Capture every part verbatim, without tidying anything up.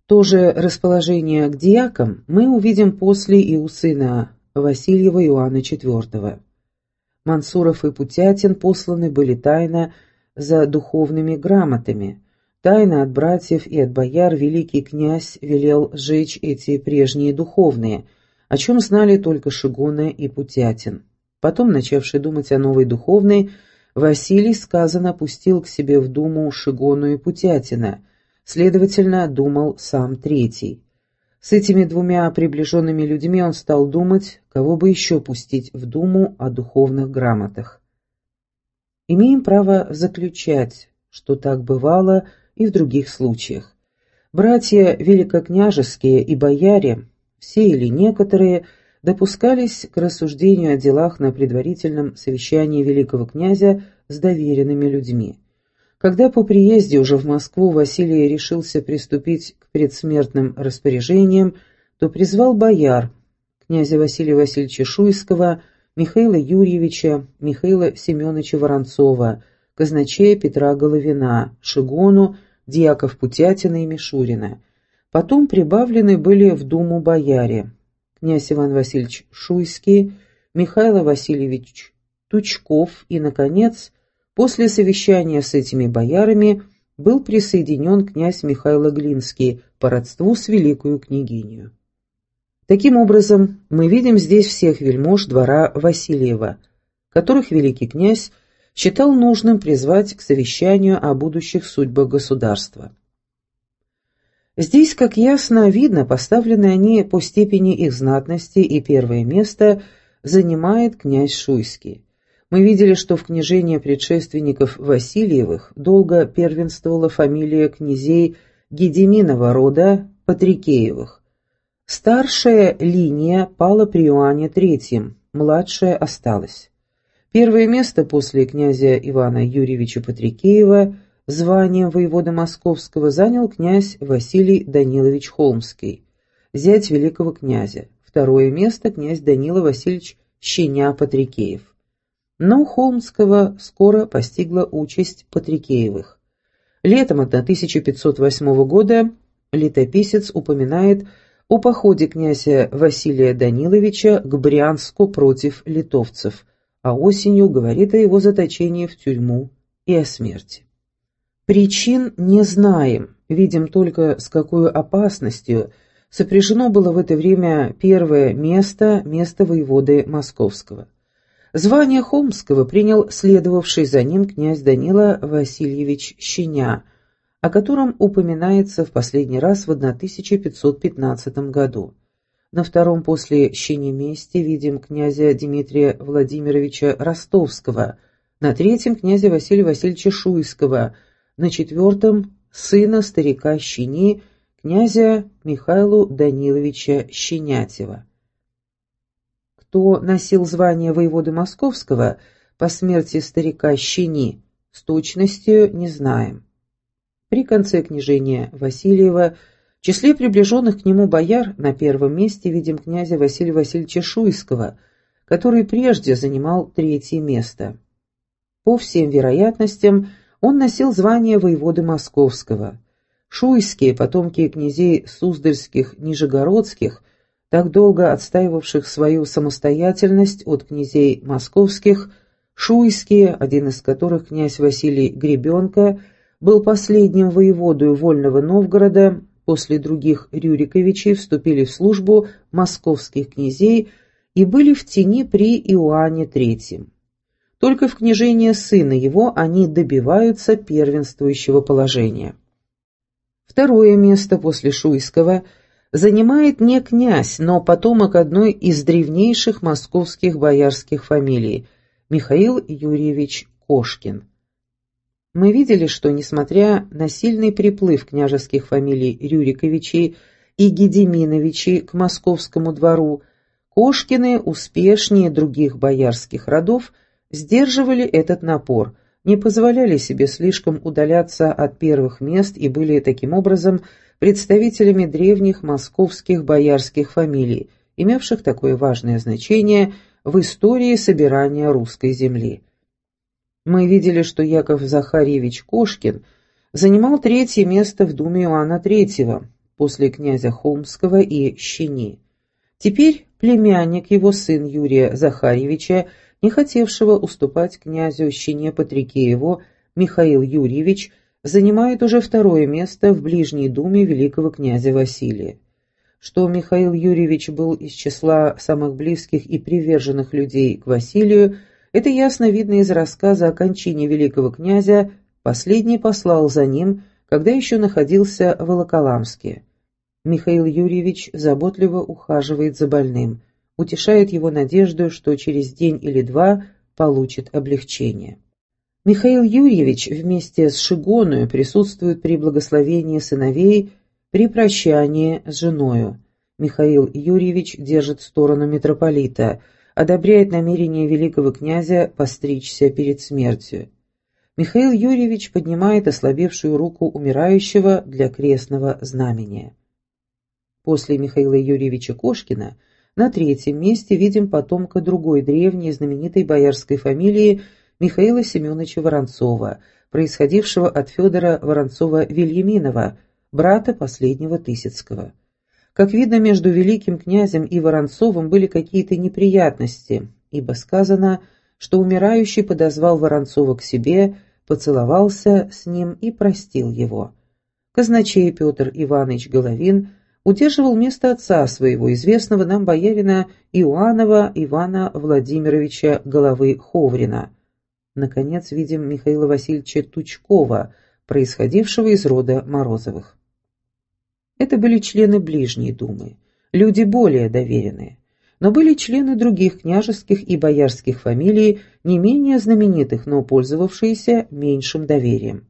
То же расположение к дьякам мы увидим после и у сына Васильева Иоанна четвёртого. Мансуров и Путятин посланы были тайно за духовными грамотами. Тайно от братьев и от бояр великий князь велел сжечь эти прежние духовные, о чем знали только Шигона и Путятин. Потом, начавший думать о новой духовной, Василий, сказано, пустил к себе в думу Шигону и Путятина, следовательно, думал сам третий. С этими двумя приближенными людьми он стал думать, кого бы еще пустить в думу о духовных грамотах. Имеем право заключать, что так бывало и в других случаях. Братья великокняжеские и бояре, все или некоторые, допускались к рассуждению о делах на предварительном совещании великого князя с доверенными людьми. Когда по приезде уже в Москву Василий решился приступить к предсмертным распоряжениям, то призвал бояр, князя Василия Васильевича Шуйского, Михаила Юрьевича, Михаила Семеновича Воронцова, казначея Петра Головина, Шигону, дьяков Путятина и Мишурина. Потом прибавлены были в думу бояре, князь Иван Васильевич Шуйский, Михаил Васильевич Тучков и, наконец, после совещания с этими боярами был присоединен князь Михаил Глинский по родству с великою княгинью. Таким образом, мы видим здесь всех вельмож двора Васильева, которых великий князь считал нужным призвать к совещанию о будущих судьбах государства. Здесь, как ясно видно, поставлены они по степени их знатности, и первое место занимает князь Шуйский. Мы видели, что в княжении предшественников Васильевых долго первенствовала фамилия князей Гедеминова рода Патрикеевых. Старшая линия пала при Иоанне третьем, младшая осталась. Первое место после князя Ивана Юрьевича Патрикеева званием воевода Московского занял князь Василий Данилович Холмский, зять великого князя. Второе место князь Данила Васильевич Щеня Патрикеев. Но Холмского скоро постигла участь Патрикеевых. Летом тысяча пятьсот восьмого года летописец упоминает о походе князя Василия Даниловича к Брянску против литовцев, а осенью говорит о его заточении в тюрьму и о смерти. Причин не знаем, видим только, с какой опасностью сопряжено было в это время первое место, место воеводы Московского. Звание Холмского принял следовавший за ним князь Данила Васильевич Щеня, о котором упоминается в последний раз в тысяча пятьсот пятнадцатом году. На втором после Щени месте видим князя Дмитрия Владимировича Ростовского, на третьем князя Василия Васильевича Шуйского, на четвертом сына старика Щени, князя Михаила Даниловича Щенятева. Кто носил звание воеводы Московского по смерти старика Щени, с точностью не знаем. При конце княжения Васильева в числе приближенных к нему бояр на первом месте видим князя Василия Васильевича Шуйского, который прежде занимал третье место. По всем вероятностям, он носил звание воеводы Московского. Шуйские, потомки князей Суздальских, Нижегородских, так долго отстаивавших свою самостоятельность от князей московских, Шуйские, один из которых князь Василий Гребенко, был последним воеводою Вольного Новгорода, после других Рюриковичей вступили в службу московских князей и были в тени при Иоанне третьем. Только в княжении сына его они добиваются первенствующего положения. Второе место после Шуйского занимает не князь, но потомок одной из древнейших московских боярских фамилий – Михаил Юрьевич Кошкин. Мы видели, что, несмотря на сильный приплыв княжеских фамилий Рюриковичей и Гедеминовичей к московскому двору, Кошкины, успешнее других боярских родов, сдерживали этот напор, не позволяли себе слишком удаляться от первых мест и были таким образом представителями древних московских боярских фамилий, имевших такое важное значение в истории собирания русской земли. Мы видели, что Яков Захарьевич Кошкин занимал третье место в думе Иоанна третьего, после князя Холмского и Щени. Теперь племянник, его сын Юрия Захарьевича, не хотевшего уступать князю Щене Патрикееву, Михаил Юрьевич, занимает уже второе место в ближней думе великого князя Василия. Что Михаил Юрьевич был из числа самых близких и приверженных людей к Василию, это ясно видно из рассказа о кончине великого князя. Последний послал за ним, когда еще находился в Волоколамске. Михаил Юрьевич заботливо ухаживает за больным, утешает его надеждой, что через день или два получит облегчение. Михаил Юрьевич вместе с Шигоною присутствует при благословении сыновей при прощании с женою. Михаил Юрьевич держит сторону митрополита, одобряет намерение великого князя постричься перед смертью. Михаил Юрьевич поднимает ослабевшую руку умирающего для крестного знамения. После Михаила Юрьевича Кошкина на третьем месте видим потомка другой древней знаменитой боярской фамилии Михаила Семеновича Воронцова, происходившего от Федора Воронцова-Вильяминова, брата последнего Тысяцкого. Как видно, между великим князем и Воронцовым были какие-то неприятности, ибо сказано, что умирающий подозвал Воронцова к себе, поцеловался с ним и простил его. Казначей Петр Иванович Головин удерживал место отца своего, известного нам боярина Иоаннова Ивана Владимировича Головы Ховрина. Наконец, видим Михаила Васильевича Тучкова, происходившего из рода Морозовых. Это были члены ближней думы, люди более доверенные, но были члены других княжеских и боярских фамилий, не менее знаменитых, но пользовавшиеся меньшим доверием.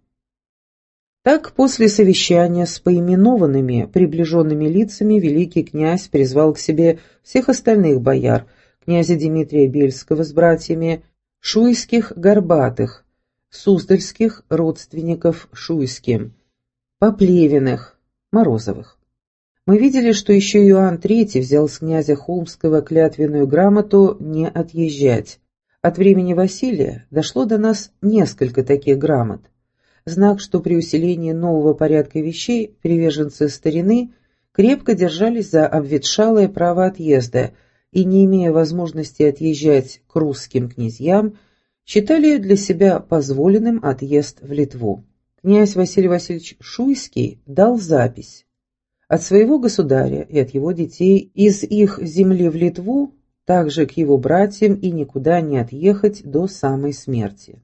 Так, после совещания с поименованными приближенными лицами великий князь призвал к себе всех остальных бояр, князя Дмитрия Бельского с братьями, шуйских Горбатых, суздальских родственников Шуйским, Поплевиных, Морозовых. Мы видели, что еще Иоанн третий взял с князя Холмского клятвенную грамоту не отъезжать. От времени Василия дошло до нас несколько таких грамот. Знак, что при усилении нового порядка вещей приверженцы старины крепко держались за обветшалое право отъезда и, не имея возможности отъезжать к русским князьям, считали для себя позволенным отъезд в Литву. Князь Василий Васильевич Шуйский дал запись от своего государя и от его детей из их земли в Литву, также к его братьям и никуда не отъехать до самой смерти.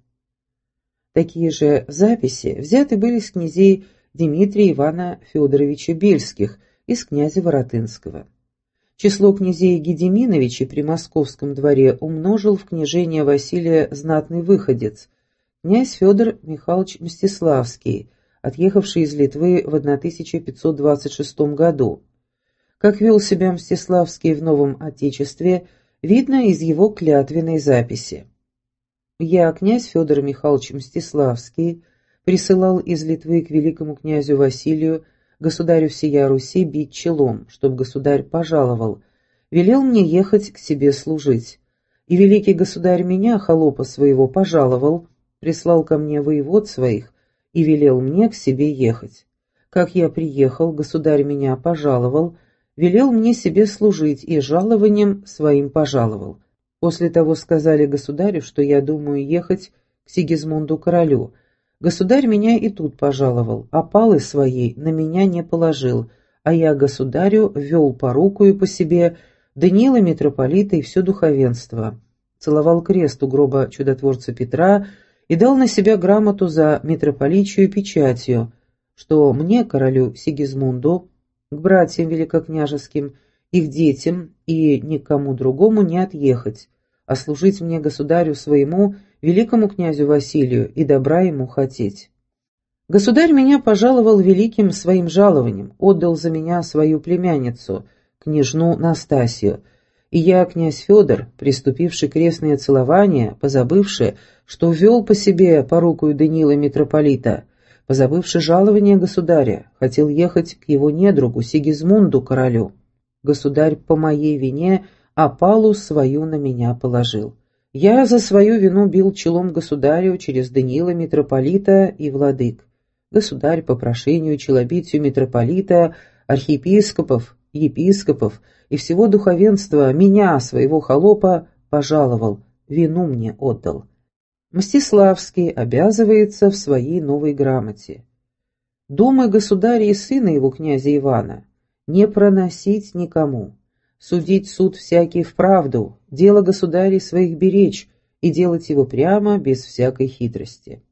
Такие же записи взяты были с князей Дмитрия Ивана Федоровича Бельских и с князя Воротынского. Число князей Гедеминовичей при московском дворе умножил в княжение Василия знатный выходец, князь Федор Михайлович Мстиславский, отъехавший из Литвы в тысяча пятьсот двадцать шестом году. Как вел себя Мстиславский в новом отечестве, видно из его клятвенной записи. «Я, князь Федор Михайлович Мстиславский, присылал из Литвы к великому князю Василию, государю всея Руси, бить челом, чтоб государь пожаловал, велел мне ехать к себе служить. И великий государь меня, холопа своего, пожаловал, прислал ко мне воевод своих и велел мне к себе ехать. Как я приехал, государь меня пожаловал, велел мне себе служить и жалованием своим пожаловал. После того сказали государю, что я думаю ехать к Сигизмунду королю. Государь меня и тут пожаловал, а палы своей на меня не положил, а я государю вел порукою по себе Даниила митрополита и все духовенство. Целовал крест у гроба чудотворца Петра и дал на себя грамоту за митрополичью и печатью, что мне, королю Сигизмунду, к братьям великокняжеским, их детям и никому другому не отъехать, а служить мне государю своему, великому князю Василию, и добра ему хотеть. Государь меня пожаловал великим своим жалованием, отдал за меня свою племянницу, княжну Настасью, и я, князь Федор, приступивший крестное целование, позабывши, что вел по себе порукою Даниила митрополита, позабывши жалование государя, хотел ехать к его недругу Сигизмунду королю. Государь по моей вине опалу свою на меня положил. Я за свою вину бил челом государю через Даниила митрополита и владык. Государь по прошению челобитию митрополита архиепископов, епископов и всего духовенства, меня, своего холопа, пожаловал, вину мне отдал. Мстиславский обязывается в своей новой грамоте: думы государя и сына его, князя Ивана, не проносить никому, судить суд всякий вправду, дело государей своих беречь и делать его прямо, без всякой хитрости.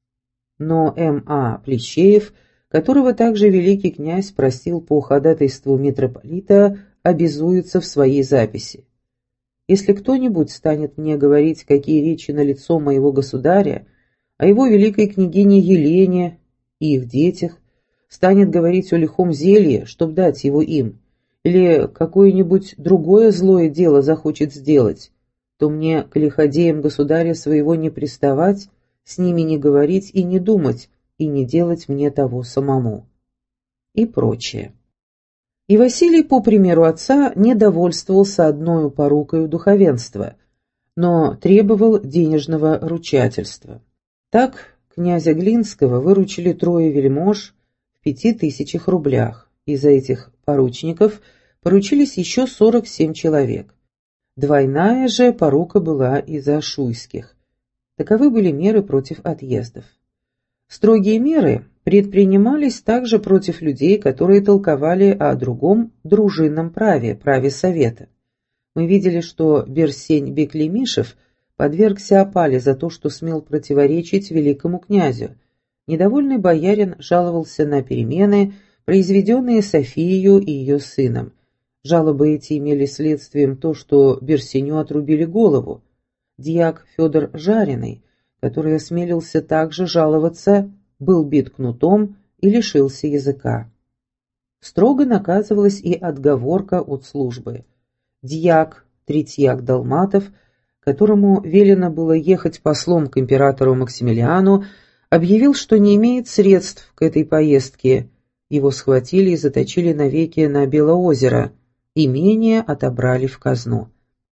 Но М А Плещеев, которого также великий князь просил по ходатайству митрополита, обязуется в своей записи: если кто-нибудь станет мне говорить, какие речи на лицо моего государя, о его великой княгине Елене и их детях, станет говорить о лихом зелье, чтоб дать его им, или какое-нибудь другое злое дело захочет сделать, то мне к лиходеям государя своего не приставать, с ними не говорить и не думать, и не делать мне того самому. И прочее. И Василий, по примеру отца, не довольствовался одною порукою духовенства, но требовал денежного ручательства. Так князя Глинского выручили трое вельмож в пяти тысячах рублях, из этих поручников поручились еще сорок семь человек. Двойная же порука была из-за шуйских. Таковы были меры против отъездов. Строгие меры предпринимались также против людей, которые толковали о другом дружинном праве, праве совета. Мы видели, что Берсень Беклемишев подвергся опале за то, что смел противоречить великому князю. Недовольный боярин жаловался на перемены, произведенные Софией и ее сыном. Жалобы эти имели следствием то, что Берсеню отрубили голову. Дьяк Федор Жареный, который осмелился также жаловаться, был бит кнутом и лишился языка. Строго наказывалась и отговорка от службы. Дьяк Третьяк Долматов, которому велено было ехать послом к императору Максимилиану, объявил, что не имеет средств к этой поездке. Его схватили и заточили навеки на Белоозеро, имение отобрали в казну.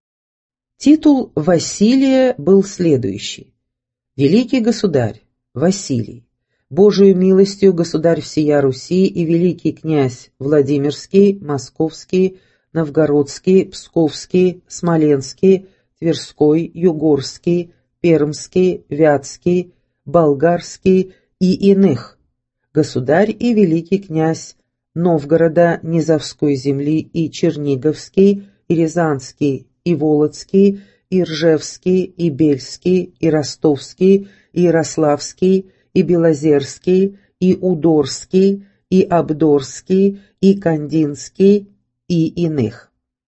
Титул Василия был следующий: «Великий государь Василий, Божию милостью государь всея Руси и великий князь Владимирский, Московский, Новгородский, Псковский, Смоленский, Тверской, Югорский, Пермский, Вятский, Болгарский и иных, государь и великий князь Новгорода, Низовской земли и Черниговский, и Рязанский, и Володский, и Ржевский, и Бельский, и Ростовский, и Ярославский, и Белозерский, и Удорский, и Абдорский, и Кандинский, и иных».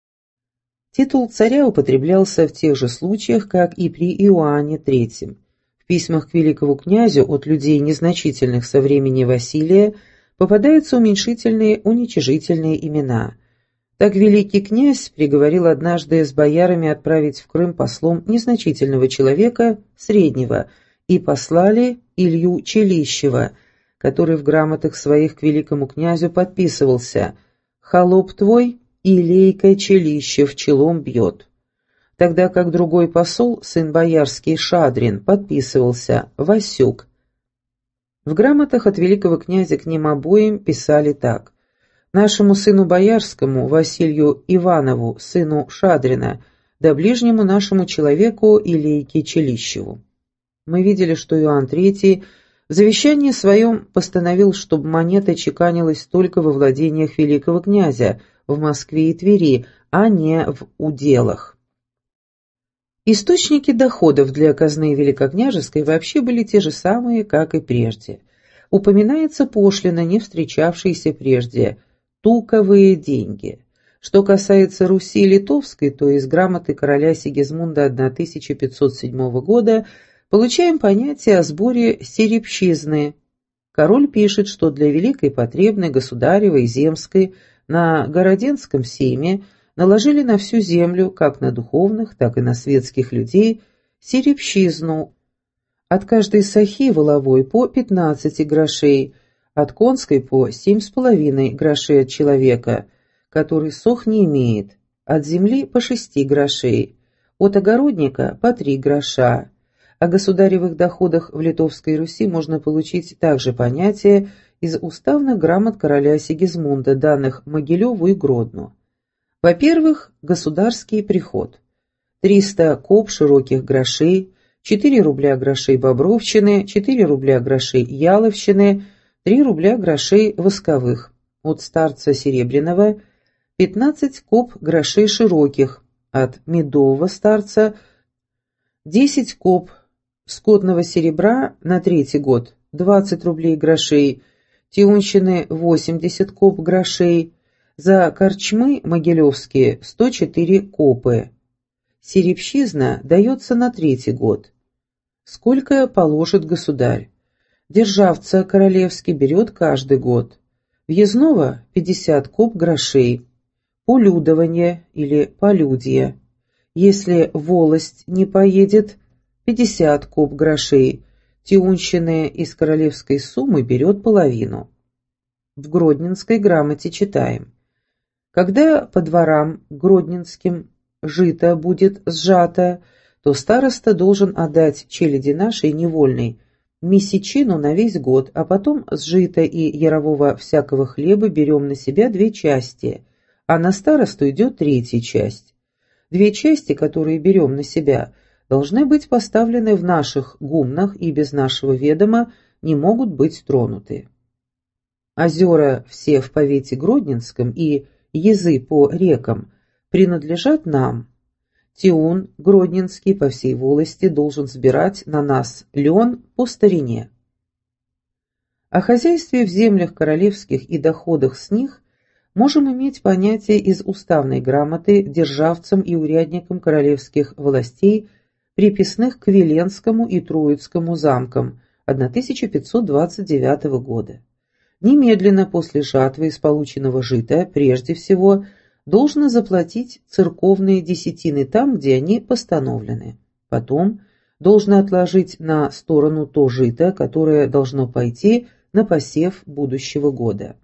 Титул царя употреблялся в тех же случаях, как и при Иоанне третьем. В письмах к великому князю от людей, незначительных со времени Василия, попадаются уменьшительные, уничижительные имена. Так великий князь приговорил однажды с боярами отправить в Крым послом незначительного человека, среднего, и послали Илью Челищева, который в грамотах своих к великому князю подписывался: «Холоп твой Илейка Челищев челом бьет», тогда как другой посол, сын боярский Шадрин, подписывался «Васюк». В грамотах от великого князя к ним обоим писали так: «Нашему сыну боярскому, Василию Иванову, сыну Шадрина, да ближнему нашему человеку Илейке Челищеву». Мы видели, что Иоанн третий в завещании своем постановил, чтобы монета чеканилась только во владениях великого князя, в Москве и Твери, а не в уделах. Источники доходов для казны великокняжеской вообще были те же самые, как и прежде. Упоминается пошлина, не встречавшаяся прежде, туковые деньги. Что касается Руси Литовской, то из грамоты короля Сигизмунда тысяча пятьсот седьмого года получаем понятие о сборе серебщизны. Король пишет, что для великой потребной государевой земской на Городенском сейме наложили на всю землю, как на духовных, так и на светских людей, серебщизну, от каждой сахи воловой по пятнадцати грошей, от конской по семь с половиной грошей от человека, который сох не имеет, от земли по шести грошей, от огородника по три гроша. О государевых доходах в Литовской Руси можно получить также понятие из уставных грамот короля Сигизмунда, данных Могилеву и Гродну. Во-первых, государский приход. триста коп широких грошей, четыре рубля грошей Бобровщины, четыре рубля грошей Яловщины, три рубля грошей восковых. От старца Серебряного пятнадцать коп грошей широких, от медового старца десять коп скотного серебра на третий год, двадцать рублей грошей, Тионщины восемьдесят коп грошей, за корчмы могилевские сто четыре копы. Серебщизна дается на третий год. Сколько положит государь? Державца королевский берет каждый год. Въездного пятьдесят коп грошей. Полюдование или полюдье. Если волость не поедет, пятьдесят коп грошей. Тионщины из королевской суммы берет половину. В Гродненской грамоте читаем: когда по дворам гродненским жито будет сжато, то староста должен отдать челяди нашей невольной месячину на весь год, а потом с жита и ярового всякого хлеба берем на себя две части, а на старосту идет третья часть. Две части, которые берем на себя, должны быть поставлены в наших гумнах и без нашего ведома не могут быть тронуты. Озера все в повете Гродненском и езы по рекам принадлежат нам. Тиун Гродненский по всей волости должен сбирать на нас лен по старине. О хозяйстве в землях королевских и доходах с них можем иметь понятие из уставной грамоты державцам и урядникам королевских властей, приписных к Веленскому и Троицкому замкам тысяча пятьсот двадцать девятого года. Немедленно после жатвы из полученного жита, прежде всего, должно заплатить церковные десятины там, где они постановлены. Потом должно отложить на сторону то жито, которое должно пойти на посев будущего года.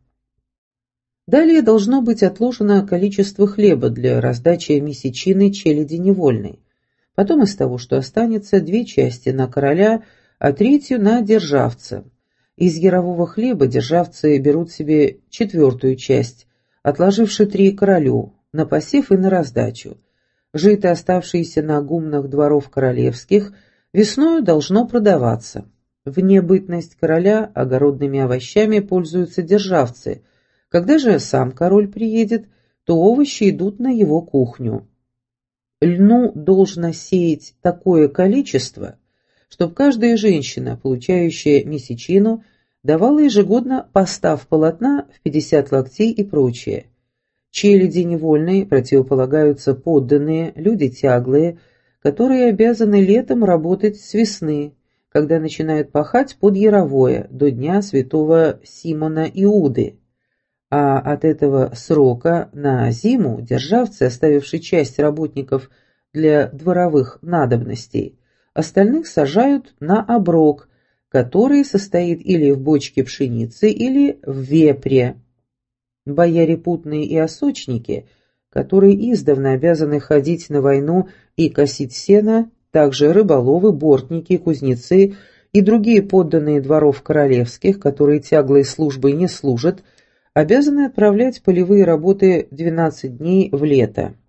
Далее должно быть отложено количество хлеба для раздачи месячины челяди невольной. Потом из того, что останется, две части на короля, а третью на державца. Из ярового хлеба державцы берут себе четвертую часть, отложивши три королю, на посев и на раздачу. Жито, оставшееся на гумнах дворов королевских, весною должно продаваться. В небытность короля огородными овощами пользуются державцы. Когда же сам король приедет, то овощи идут на его кухню. Льну должно сеять такое количество, чтобы каждая женщина, получающая месячину, давала ежегодно постав полотна в пятьдесят локтей и прочее. Челяди невольные противополагаются подданные, люди тяглые, которые обязаны летом работать с весны, когда начинают пахать под яровое, до дня святого Симона Иуды. А от этого срока на зиму державцы, оставившие часть работников для дворовых надобностей, остальных сажают на оброк, который состоит или в бочке пшеницы, или в вепре. Бояре путные и осочники, которые издавна обязаны ходить на войну и косить сено, также рыболовы, бортники, кузнецы и другие подданные дворов королевских, которые тяглой службой не служат, обязаны отправлять полевые работы двенадцать дней в лето.